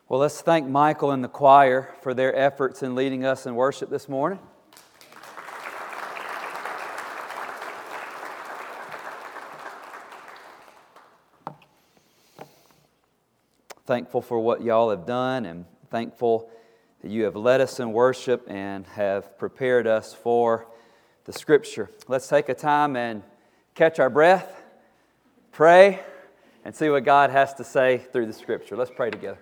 Well, let's thank Michael and the choir for their efforts in leading us in worship this morning. Thankful for what y'all have done, and thankful that you have led us in worship and have prepared us for the Scripture. Let's take a time and catch our breath, pray, and see what God has to say through the Scripture. Let's pray together.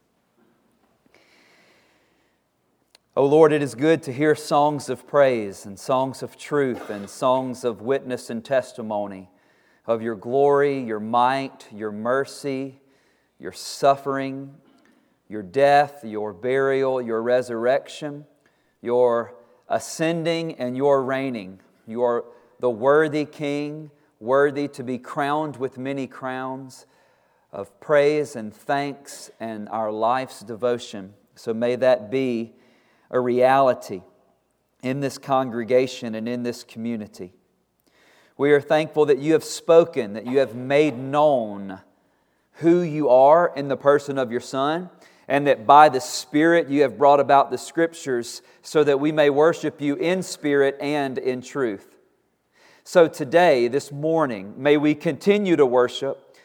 Oh Lord, it is good to hear songs of praise and songs of truth and songs of witness and testimony of your glory, your might, your mercy, your suffering, your death, your burial, your resurrection, your ascending and your reigning. You are the worthy King, worthy to be crowned with many crowns of praise and thanks and our life's devotion. So may that be a reality in this congregation and in this community. We are thankful that you have spoken, that you have made known who you are in the person of your Son, and that by the Spirit you have brought about the Scriptures so that we may worship you in spirit and in truth. So today, this morning, may we continue to worship,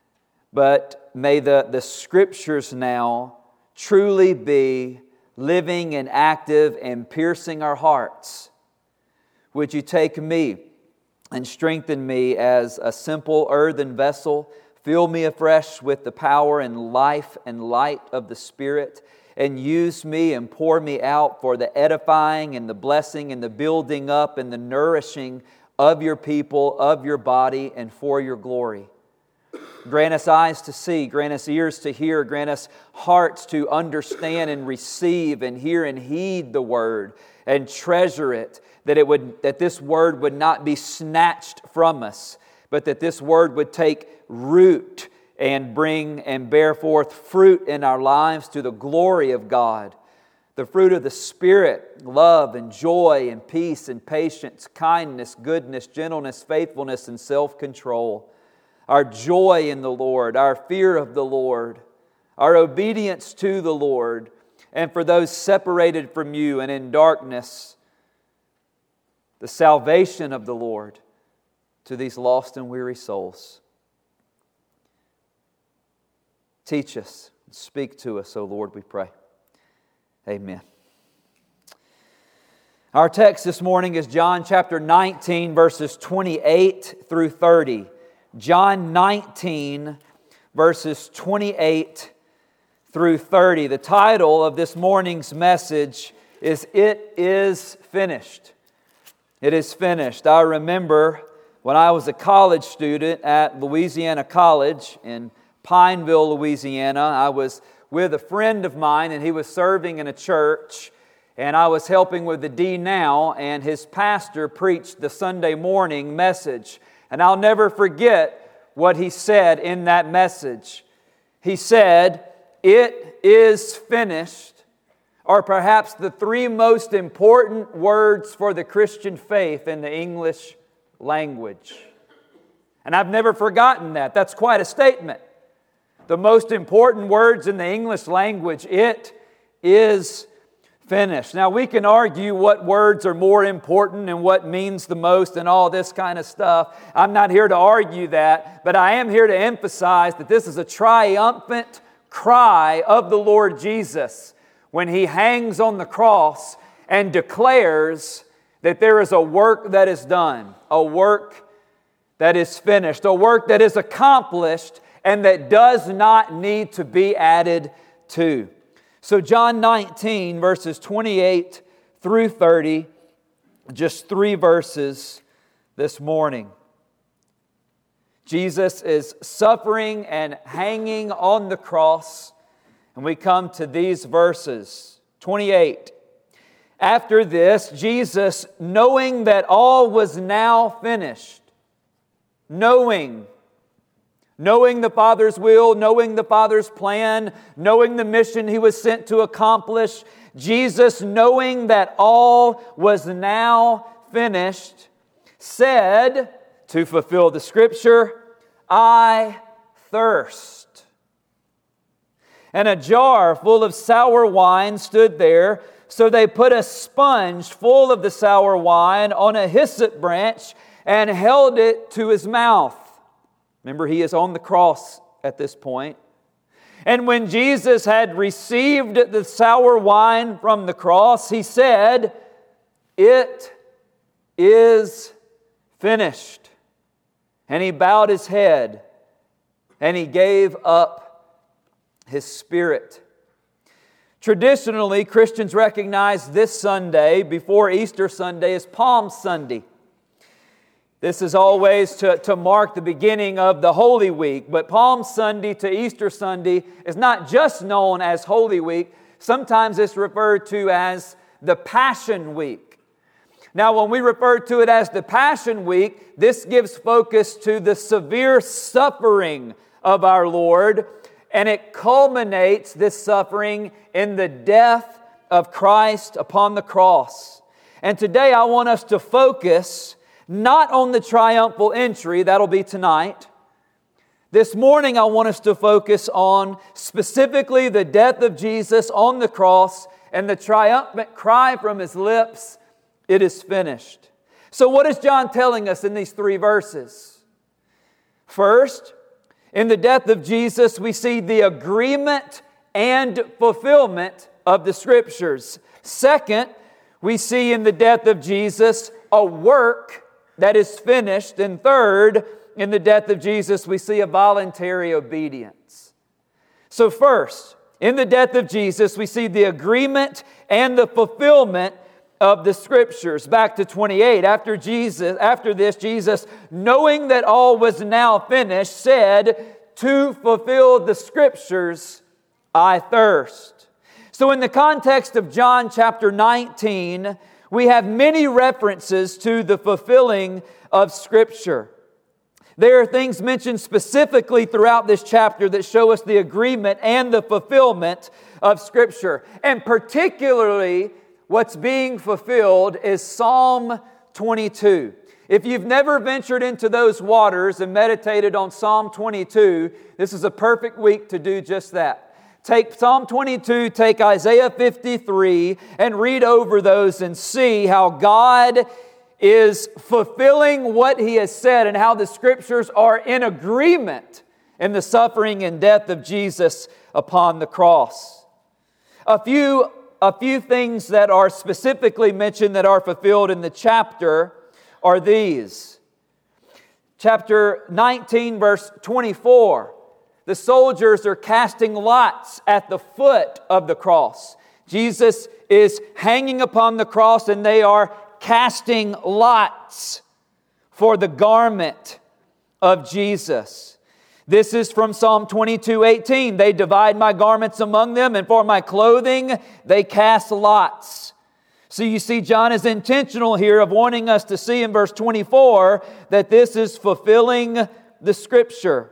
but may the Scriptures now truly be living and active and piercing our hearts. Would you take me and strengthen me as a simple earthen vessel? Fill me afresh with the power and life and light of the Spirit, and use me and pour me out for the edifying and the blessing and the building up and the nourishing of your people, of your body, and for your glory. Grant us eyes to see, grant us ears to hear, grant us hearts to understand and receive and hear and heed the Word and treasure it, that this Word would not be snatched from us, but that this Word would take root and bring and bear forth fruit in our lives to the glory of God. The fruit of the Spirit, love and joy and peace and patience, kindness, goodness, gentleness, faithfulness, and self-control. Our joy in the Lord, our fear of the Lord, our obedience to the Lord, and for those separated from you and in darkness, the salvation of the Lord to these lost and weary souls. Teach us, speak to us, O Lord, we pray. Amen. Our text this morning is John chapter 19, verses 28 through 30. John 19, verses 28 through 30. The title of this morning's message is "It is Finished." It is finished. I remember when I was a college student at Louisiana College in Pineville, Louisiana. I was with a friend of mine, and he was serving in a church, and I was helping with the D Now, and his pastor preached the Sunday morning message. And I'll never forget what he said in that message. He said, "It is finished," are perhaps the three most important words for the Christian faith in the English language. And I've never forgotten that. That's quite a statement. The most important words in the English language, it is finished. Now, we can argue what words are more important and what means the most and all this kind of stuff. I'm not here to argue that, but I am here to emphasize that this is a triumphant cry of the Lord Jesus when He hangs on the cross and declares that there is a work that is done, a work that is finished, a work that is accomplished and that does not need to be added to. So John 19, verses 28 through 30, just 3 verses this morning. Jesus is suffering and hanging on the cross, and we come to these verses. 28. After this, Jesus, knowing that all was now finished, knowing the Father's will, knowing the Father's plan, knowing the mission He was sent to accomplish, Jesus, knowing that all was now finished, said, to fulfill the Scripture, "I thirst." and a jar full of sour wine stood there. So they put a sponge full of the sour wine on a hyssop branch and held it to his mouth. Remember, he is on the cross at this point. And when Jesus had received the sour wine from the cross, he said, "It is finished." And he bowed his head and he gave up his spirit. Traditionally, Christians recognize this Sunday before Easter Sunday as Palm Sunday. This is always to mark the beginning of the Holy Week. But Palm Sunday to Easter Sunday is not just known as Holy Week. Sometimes it's referred to as the Passion Week. Now, when we refer to it as the Passion Week, this gives focus to the severe suffering of our Lord, and it culminates this suffering in the death of Christ upon the cross. And today I want us to focus not on the triumphal entry, that'll be tonight. This morning I want us to focus on specifically the death of Jesus on the cross and the triumphant cry from His lips, "It is finished." So what is John telling us in these 3 verses? First, in the death of Jesus, we see the agreement and fulfillment of the Scriptures. Second, we see in the death of Jesus a work that is finished. And third, in the death of Jesus, we see a voluntary obedience. So first, in the death of Jesus, we see the agreement and the fulfillment of the Scriptures. Back to 28. After this, Jesus, knowing that all was now finished, said, "To fulfill the Scriptures, I thirst." So in the context of John chapter 19, we have many references to the fulfilling of Scripture. There are things mentioned specifically throughout this chapter that show us the agreement and the fulfillment of Scripture. And particularly, what's being fulfilled is Psalm 22. If you've never ventured into those waters and meditated on Psalm 22, this is a perfect week to do just that. Take Psalm 22, take Isaiah 53, and read over those and see how God is fulfilling what He has said and how the Scriptures are in agreement in the suffering and death of Jesus upon the cross. A few things that are specifically mentioned that are fulfilled in the chapter are these. Chapter 19, verse 24. The soldiers are casting lots at the foot of the cross. Jesus is hanging upon the cross and they are casting lots for the garment of Jesus. This is from Psalm 22:18. They divide my garments among them, and for my clothing they cast lots. So you see, John is intentional here of wanting us to see in verse 24 that this is fulfilling the Scripture.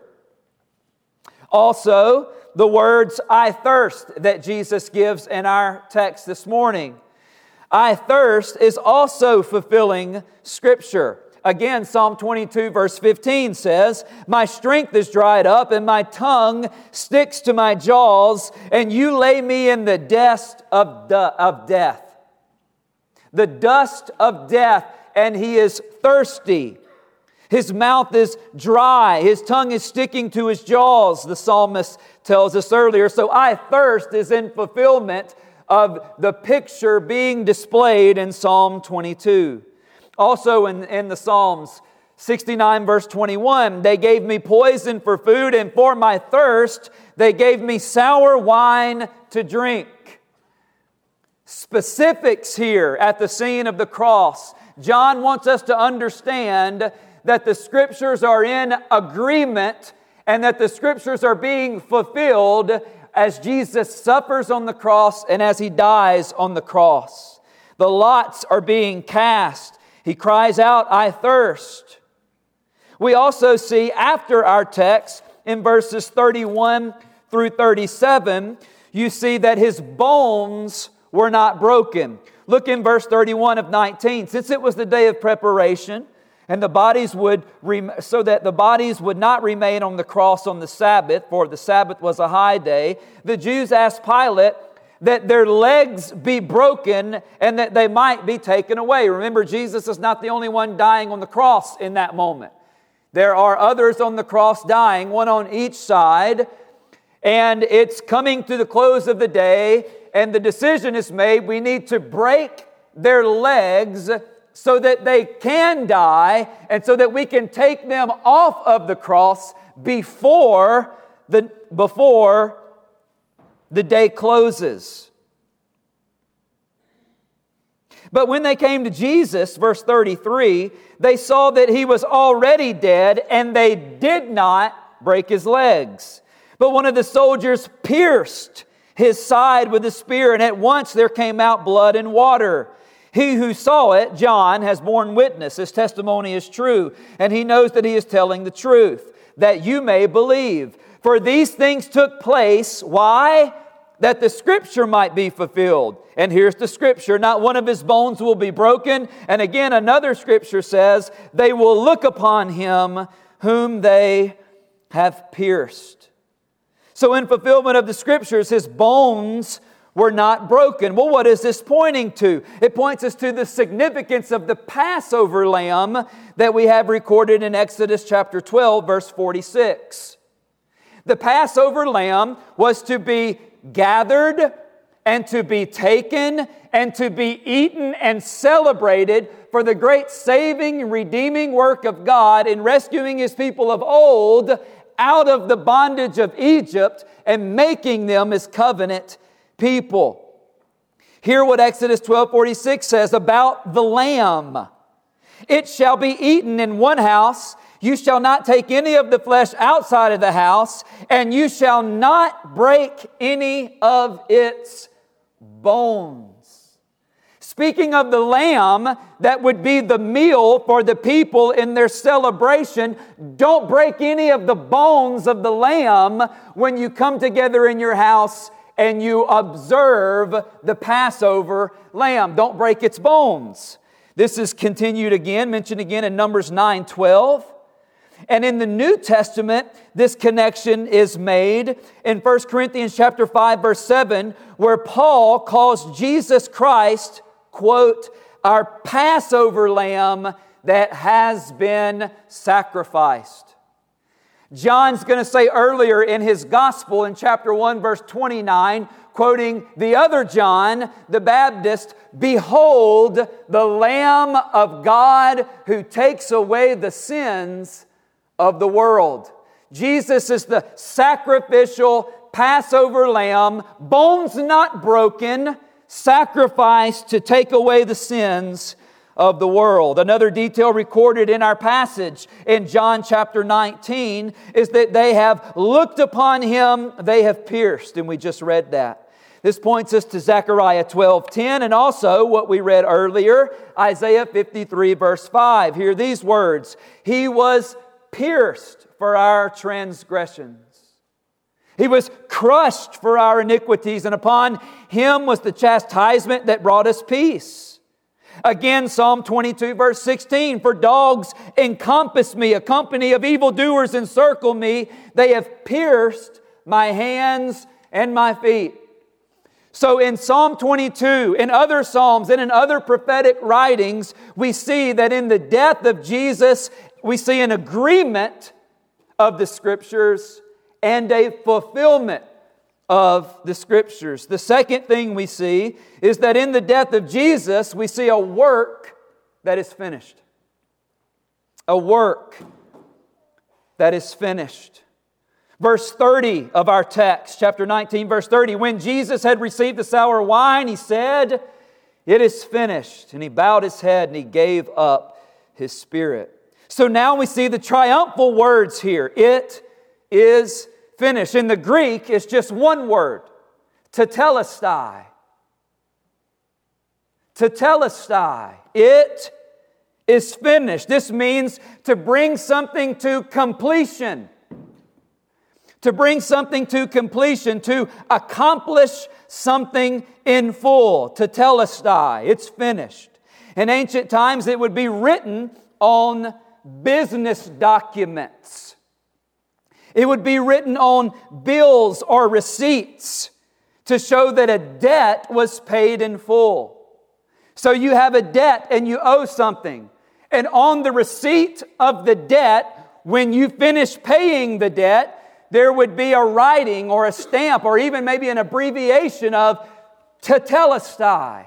Also, the words, "I thirst," that Jesus gives in our text this morning. "I thirst" is also fulfilling Scripture. Again, Psalm 22 verse 15 says, "My strength is dried up and my tongue sticks to my jaws, and you lay me in the dust of death." The dust of death, and he is thirsty. His mouth is dry. His tongue is sticking to his jaws, the psalmist tells us earlier. So "I thirst" is in fulfillment of the picture being displayed in Psalm 22. Also in the Psalms, 69 verse 21, "They gave me poison for food, and for my thirst they gave me sour wine to drink." Specifics here at the scene of the cross. John wants us to understand that the Scriptures are in agreement and that the Scriptures are being fulfilled as Jesus suffers on the cross and as He dies on the cross. The lots are being cast. He cries out, "I thirst." We also see after our text in verses 31 through 37, you see that His bones were not broken. Look in verse 31 of 19. "Since it was the day of preparation, and the bodies would so that the bodies would not remain on the cross on the Sabbath, for the Sabbath was a high day, the Jews asked Pilate that their legs be broken and that they might be taken away. Remember, Jesus is not the only one dying on the cross in that moment. There are others on the cross dying, one on each side, and it's coming to the close of the day, and the decision is made, we need to break their legs so that they can die and so that we can take them off of the cross before the day closes. But when they came to Jesus, verse 33, they saw that He was already dead, and they did not break His legs. But one of the soldiers pierced His side with a spear, and at once there came out blood and water. He who saw it, John, has borne witness. His testimony is true, and he knows that he is telling the truth, that you may believe. For these things took place, why? That the Scripture might be fulfilled. And here's the Scripture, not one of His bones will be broken. And again, another Scripture says, they will look upon Him whom they have pierced. So in fulfillment of the Scriptures, His bones were not broken. Well, what is this pointing to? It points us to the significance of the Passover lamb that we have recorded in Exodus chapter 12, verse 46. The Passover lamb was to be gathered and to be taken and to be eaten and celebrated for the great saving and redeeming work of God in rescuing His people of old out of the bondage of Egypt and making them His covenant people. Hear what Exodus 12:46 says about the lamb. It shall be eaten in one house. You shall not take any of the flesh outside of the house, and you shall not break any of its bones. Speaking of the lamb, that would be the meal for the people in their celebration. Don't break any of the bones of the lamb when you come together in your house and you observe the Passover lamb. Don't break its bones. This is continued again, mentioned again in Numbers 9:12. And in the New Testament, this connection is made in 1 Corinthians chapter 5, verse 7, where Paul calls Jesus Christ, quote, our Passover lamb that has been sacrificed. John's going to say earlier in his gospel in chapter 1, verse 29, quoting the other John, the Baptist, behold the Lamb of God who takes away the sins of the world. Jesus is the sacrificial Passover lamb, bones not broken, sacrificed to take away the sins of the world. Another detail recorded in our passage in John chapter 19 is that they have looked upon Him, they have pierced, and we just read that. This points us to Zechariah 12:10 and also what we read earlier, Isaiah 53 verse 5. Hear these words, He was pierced for our transgressions. He was crushed for our iniquities, and upon Him was the chastisement that brought us peace. Again, Psalm 22, verse 16, for dogs encompass me, a company of evildoers encircle me. They have pierced my hands and my feet. So in Psalm 22, in other Psalms, and in other prophetic writings, we see that in the death of Jesus, we see an agreement of the Scriptures and a fulfillment of the Scriptures. The second thing we see is that in the death of Jesus, we see a work that is finished. A work that is finished. Verse 30 of our text, chapter 19, verse 30, when Jesus had received the sour wine, He said, it is finished. And He bowed His head and He gave up His spirit. So now we see the triumphal words here. It is finished. In the Greek, it's just one word. Tetelestai. Tetelestai. It is finished. This means to bring something to completion. To bring something to completion. To accomplish something in full. Tetelestai. It's finished. In ancient times, it would be written on business documents. It would be written on bills or receipts to show that a debt was paid in full. So you have a debt and you owe something. And on the receipt of the debt, when you finish paying the debt, there would be a writing or a stamp or even maybe an abbreviation of tetelestai.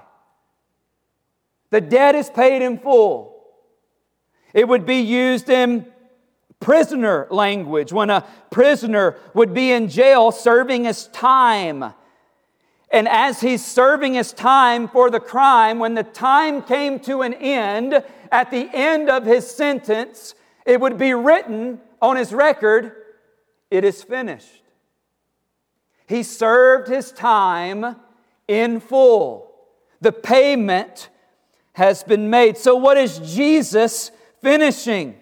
The debt is paid in full. It would be used in prisoner language when a prisoner would be in jail serving his time. And as he's serving his time for the crime, when the time came to an end, at the end of his sentence, it would be written on his record, "It is finished." He served his time in full. The payment has been made. So what is Jesus finishing?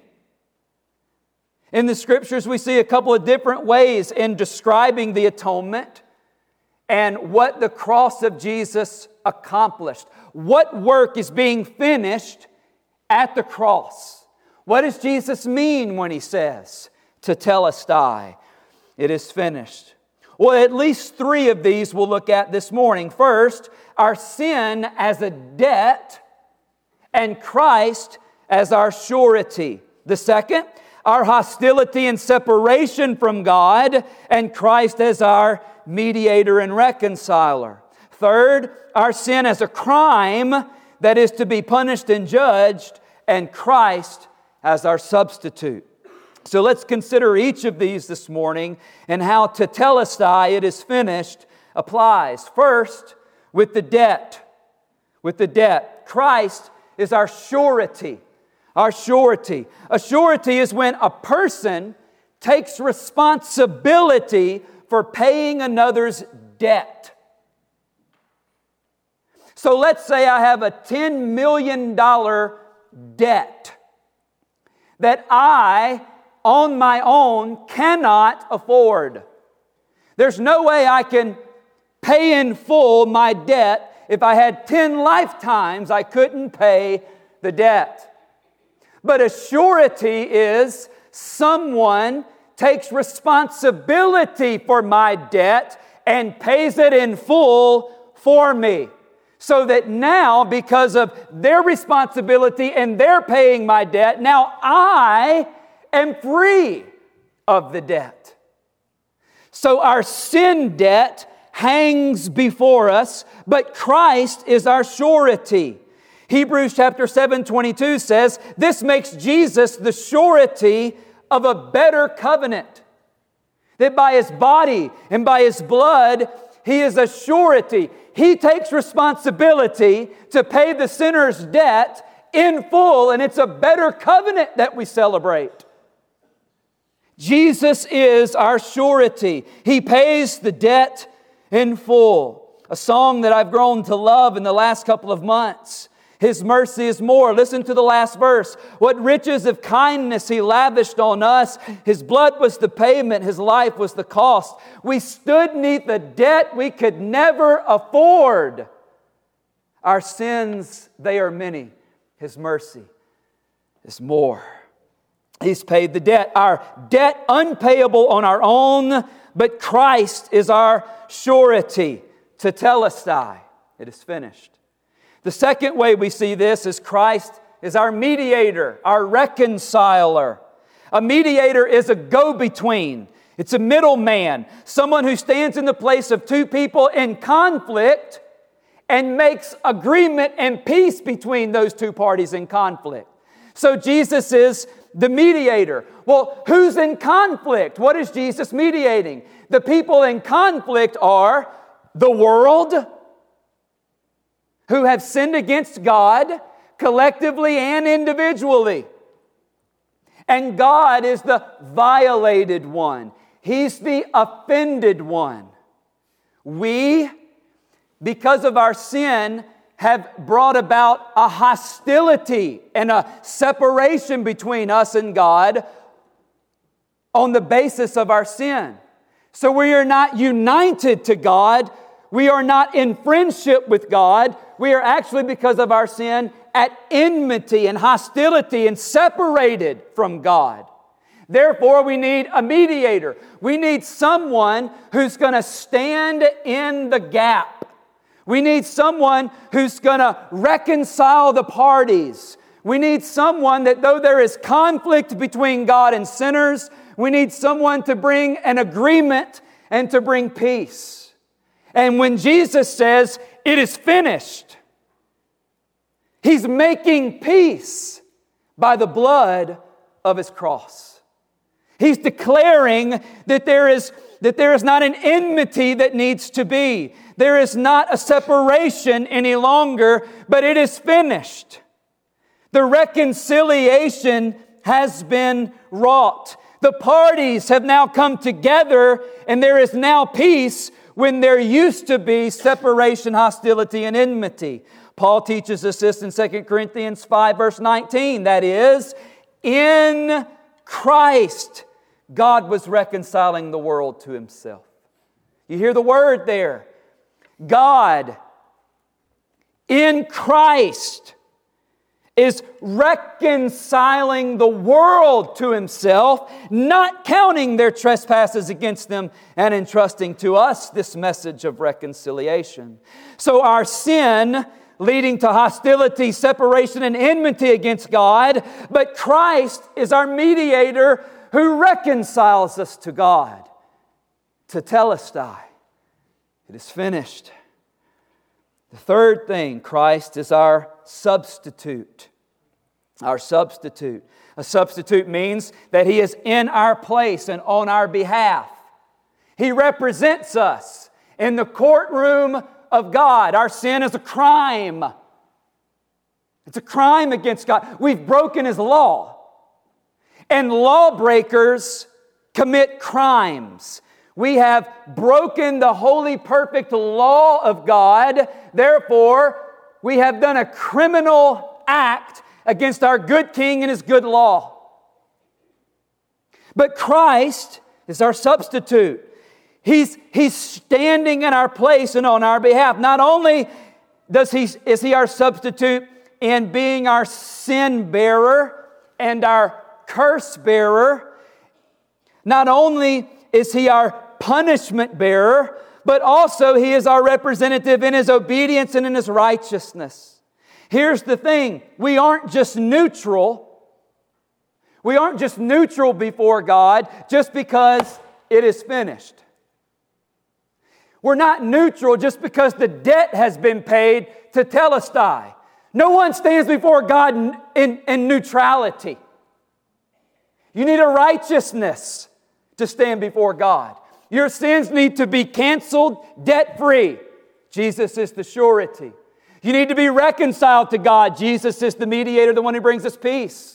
In the Scriptures, we see a couple of different ways in describing the atonement and what the cross of Jesus accomplished. What work is being finished at the cross? What does Jesus mean when He says, tetelestai, it is finished? Well, at least three of these we'll look at this morning. First, our sin as a debt and Christ as our surety. The second, our hostility and separation from God and Christ as our mediator and reconciler. Third, our sin as a crime that is to be punished and judged, and Christ as our substitute. So let's consider each of these this morning and how tetelestai, it is finished, applies. First, with the debt. With the debt. Christ is our surety. Our surety. A surety is when a person takes responsibility for paying another's debt. So let's say I have a $10 million debt that I, on my own, cannot afford. There's no way I can pay in full my debt. If I had 10 lifetimes, I couldn't pay the debt. But a surety is someone takes responsibility for my debt and pays it in full for me. So that now, because of their responsibility and their paying my debt, now I am free of the debt. So our sin debt hangs before us, but Christ is our surety. Hebrews chapter 7:22 says, this makes Jesus the surety of a better covenant. That by His body and by His blood, He is a surety. He takes responsibility to pay the sinner's debt in full, and it's a better covenant that we celebrate. Jesus is our surety. He pays the debt in full. A song that I've grown to love in the last couple of months. His mercy is more. Listen to the last verse. What riches of kindness He lavished on us. His blood was the payment. His life was the cost. We stood neath a debt we could never afford. Our sins, they are many. His mercy is more. He's paid the debt. Our debt unpayable on our own, but Christ is our surety. Tetelestai, it is finished. The second way we see this is Christ is our mediator, our reconciler. A mediator is a go-between. It's a middleman, someone who stands in the place of two people in conflict and makes agreement and peace between those two parties in conflict. So Jesus is the mediator. Well, who's in conflict? What is Jesus mediating? The people in conflict are the world, who have sinned against God collectively and individually. And God is the violated one. He's the offended one. We, because of our sin, have brought about a hostility and a separation between us and God on the basis of our sin. So we are not united to God. We are not in friendship with God. We are actually, because of our sin, at enmity and hostility and separated from God. Therefore, we need a mediator. We need someone who's going to stand in the gap. We need someone who's going to reconcile the parties. We need someone that though there is conflict between God and sinners, we need someone to bring an agreement and to bring peace. And when Jesus says, "It is finished," He's making peace by the blood of His cross. He's declaring that there is not an enmity that needs to be. There is not a separation any longer, but it is finished. The reconciliation has been wrought. The parties have now come together, and there is now peace when there used to be separation, hostility, and enmity. Paul teaches us this in 2 Corinthians 5, verse 19. That is, in Christ, God was reconciling the world to Himself. You hear the word there. God, in Christ, is reconciling the world to Himself, not counting their trespasses against them, and entrusting to us this message of reconciliation. So our sin leading to hostility, separation, and enmity against God, but Christ is our mediator who reconciles us to God. Tetelestai. It is finished. The third thing, Christ is our substitute. Our substitute. A substitute means that He is in our place and on our behalf. He represents us in the courtroom of God. Our sin is a crime. It's a crime against God. We've broken His law. And lawbreakers commit crimes. We have broken the holy, perfect law of God. Therefore, we have done a criminal act against our good King and His good law. But Christ is our substitute. He's standing in our place and on our behalf. Not only is He our substitute in being our sin bearer and our curse bearer, not only is He our punishment bearer, but also He is our representative in His obedience and in His righteousness. Here's the thing. We aren't just neutral. We aren't just neutral before God just because it is finished. We're not neutral just because the debt has been paid tetelestai. No one stands before God in neutrality. You need a righteousness to stand before God. Your sins need to be canceled, debt-free. Jesus is the surety. You need to be reconciled to God. Jesus is the mediator, the one who brings us peace.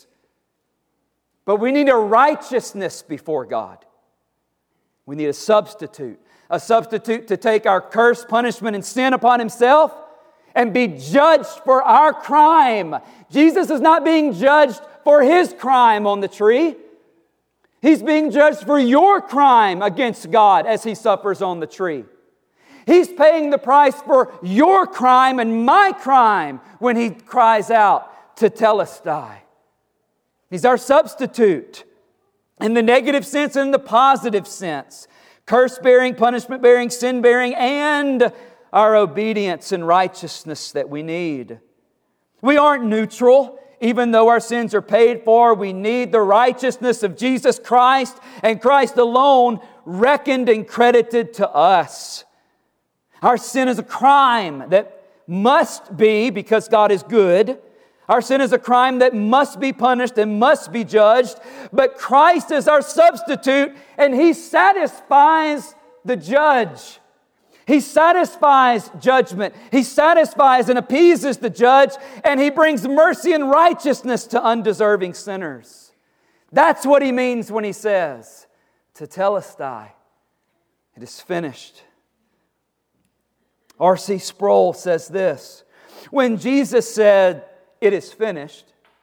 But we need a righteousness before God. We need a substitute to take our curse, punishment, and sin upon Himself and be judged for our crime. Jesus is not being judged for His crime on the tree. He's being judged for your crime against God as He suffers on the tree. He's paying the price for your crime and my crime when He cries out, tetelestai. He's our substitute in the negative sense and in the positive sense. Curse-bearing, punishment-bearing, sin-bearing, and our obedience and righteousness that we need. We aren't neutral. Even though our sins are paid for, we need the righteousness of Jesus Christ and Christ alone reckoned and credited to us. Our sin is a crime that must be, because God is good. Our sin is a crime that must be punished and must be judged. But Christ is our substitute, and He satisfies the judge. He satisfies judgment. He satisfies and appeases the judge, and He brings mercy and righteousness to undeserving sinners. That's what He means when He says, tetelestai, it is finished. R.C. Sproul says this, when Jesus said, it is finished,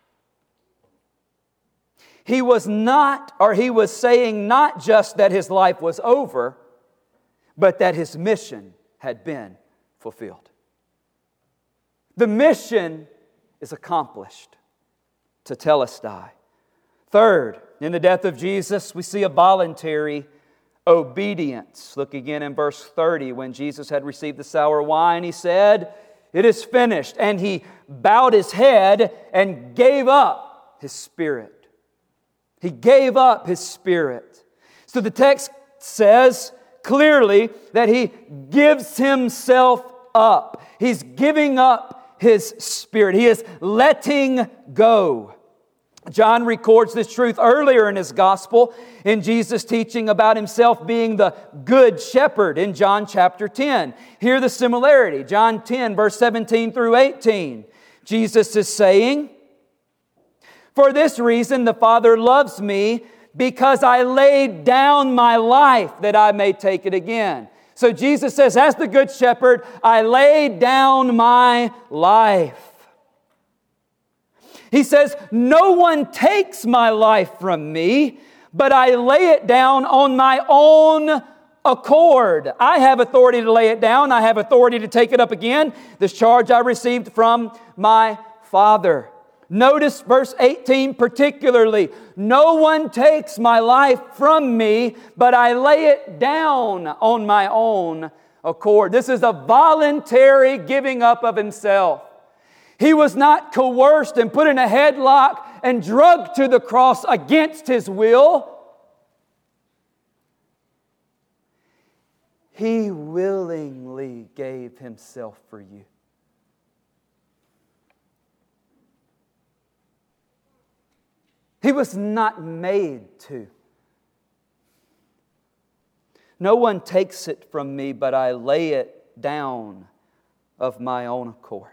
He was saying not just that His life was over, but that His mission had been fulfilled. The mission is accomplished. Tetelestai. Third, in the death of Jesus, we see a voluntary obedience. Look again in verse 30. When Jesus had received the sour wine, He said, "It is finished." And He bowed His head and gave up His spirit. He gave up His spirit. So the text says clearly that He gives Himself up. He's giving up His spirit. He is letting go. John records this truth earlier in his gospel in Jesus' teaching about Himself being the good shepherd in John chapter 10. Hear the similarity. John 10, verse 17 through 18. Jesus is saying, "For this reason the Father loves me, because I laid down my life that I may take it again." So Jesus says, as the good shepherd, I laid down my life. He says, "No one takes my life from me, but I lay it down on my own accord." I have authority to lay it down. I have authority to take it up again. This charge I received from my Father. Notice verse 18 particularly. "No one takes my life from me, but I lay it down on my own accord." This is a voluntary giving up of Himself. He was not coerced and put in a headlock and drugged to the cross against His will. He willingly gave Himself for you. He was not made to. "No one takes it from me, but I lay it down of my own accord."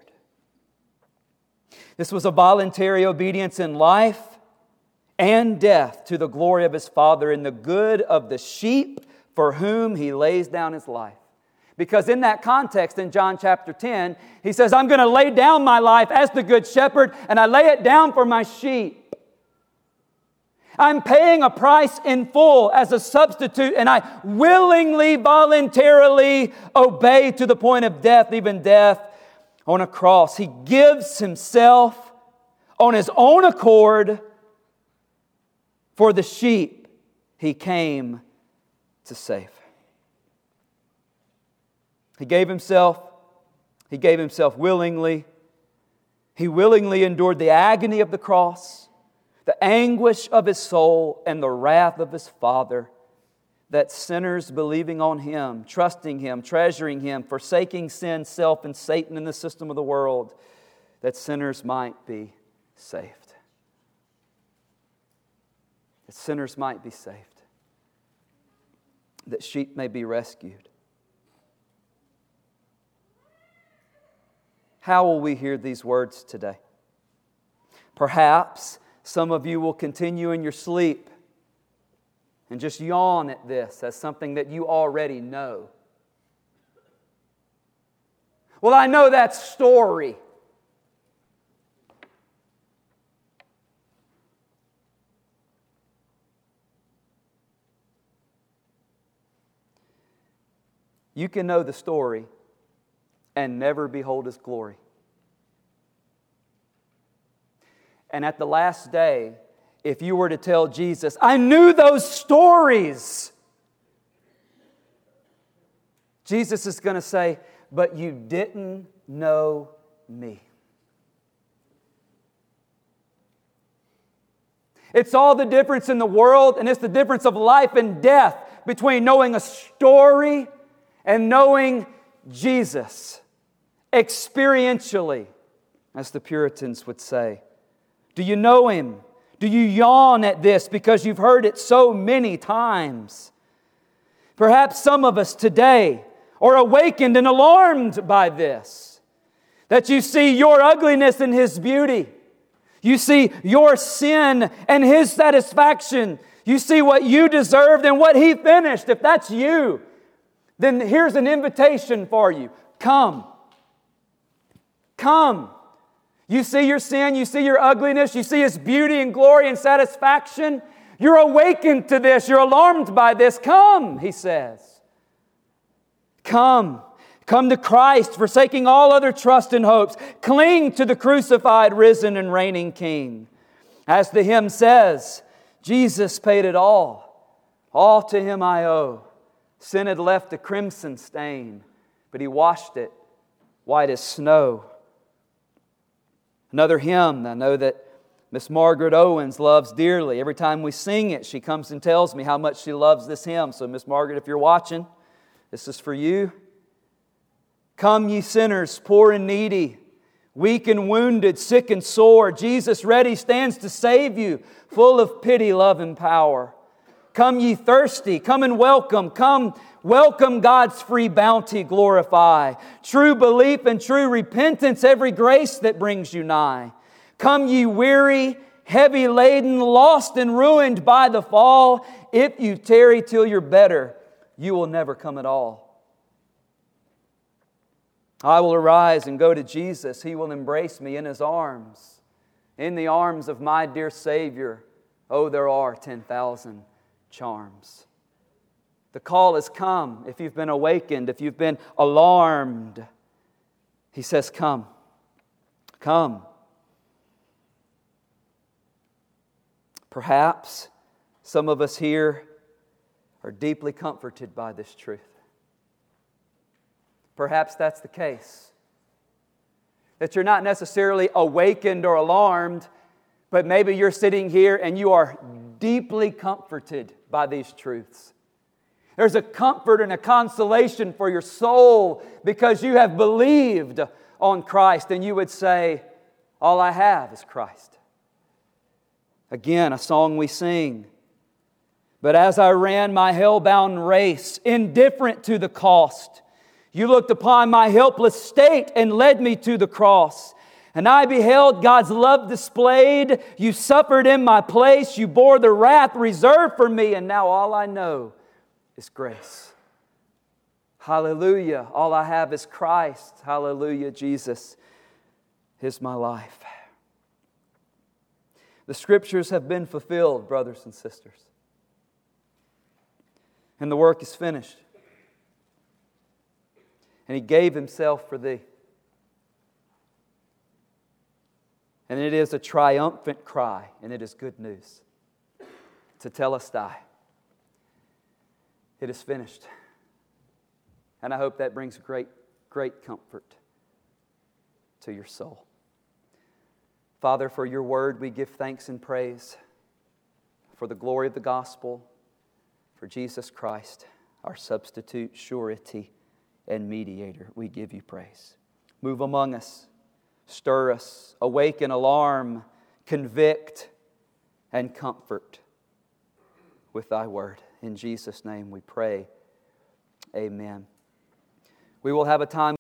This was a voluntary obedience in life and death to the glory of His Father and the good of the sheep for whom He lays down His life. Because in that context in John chapter 10, He says, I'm going to lay down my life as the good shepherd, and I lay it down for my sheep. I'm paying a price in full as a substitute, and I willingly, voluntarily obey to the point of death, even death on a cross. He gives Himself on His own accord for the sheep He came to save. He gave Himself willingly. He willingly endured the agony of the cross, the anguish of His soul, and the wrath of His Father, that sinners believing on Him, trusting Him, treasuring Him, forsaking sin, self, and Satan in the system of the world, that sinners might be saved. That sinners might be saved. That sheep may be rescued. How will we hear these words today? Perhaps some of you will continue in your sleep and just yawn at this as something that you already know. Well, I know that story. You can know the story and never behold His glory. And at the last day, if you were to tell Jesus, I knew those stories, Jesus is going to say, but you didn't know me. It's all the difference in the world, and it's the difference of life and death between knowing a story and knowing Jesus experientially, as the Puritans would say. Do you know Him? Do you yawn at this because you've heard it so many times? Perhaps some of us today are awakened and alarmed by this. That you see your ugliness and His beauty. You see your sin and His satisfaction. You see what you deserved and what He finished. If that's you, then here's an invitation for you. Come. Come. You see your sin, you see your ugliness, you see His beauty and glory and satisfaction. You're awakened to this, you're alarmed by this. Come, He says. Come Come to Christ, forsaking all other trust and hopes. Cling to the crucified, risen, and reigning King. As the hymn says, Jesus paid it all. All to Him I owe. Sin had left a crimson stain, but He washed it white as snow. Another hymn I know that Miss Margaret Owens loves dearly. Every time we sing it, she comes and tells me how much she loves this hymn. So Miss Margaret, if you're watching, this is for you. Come ye sinners, poor and needy, weak and wounded, sick and sore. Jesus ready stands to save you, full of pity, love, and power. Come ye thirsty, come and welcome. Come, welcome God's free bounty, glorify. True belief and true repentance, every grace that brings you nigh. Come ye weary, heavy laden, lost and ruined by the fall. If you tarry till you're better, you will never come at all. I will arise and go to Jesus. He will embrace me in His arms. In the arms of my dear Savior, oh, there are 10,000 charms. The call has come. If you've been awakened, if you've been alarmed, He says, come. Come. Perhaps some of us here are deeply comforted by this truth. Perhaps that's the case. That you're not necessarily awakened or alarmed, but maybe you're sitting here and you are deeply comforted by these truths. There's a comfort and a consolation for your soul because you have believed on Christ, and you would say, all I have is Christ. Again, a song we sing. But as I ran my hell-bound race, indifferent to the cost, You looked upon my helpless state and led me to the cross. And I beheld God's love displayed. You suffered in my place. You bore the wrath reserved for me. And now all I know is grace. Hallelujah. All I have is Christ. Hallelujah. Jesus is my life. The Scriptures have been fulfilled, brothers and sisters. And the work is finished. And He gave Himself for thee. And it is a triumphant cry, and it is good news. Tetelestai. It is finished. And I hope that brings great, great comfort to your soul. Father, for your word we give thanks and praise for the glory of the gospel, for Jesus Christ, our substitute, surety, and mediator. We give you praise. Move among us. Stir us, awaken, alarm, convict, and comfort with thy word. In Jesus' name we pray. Amen. We will have a time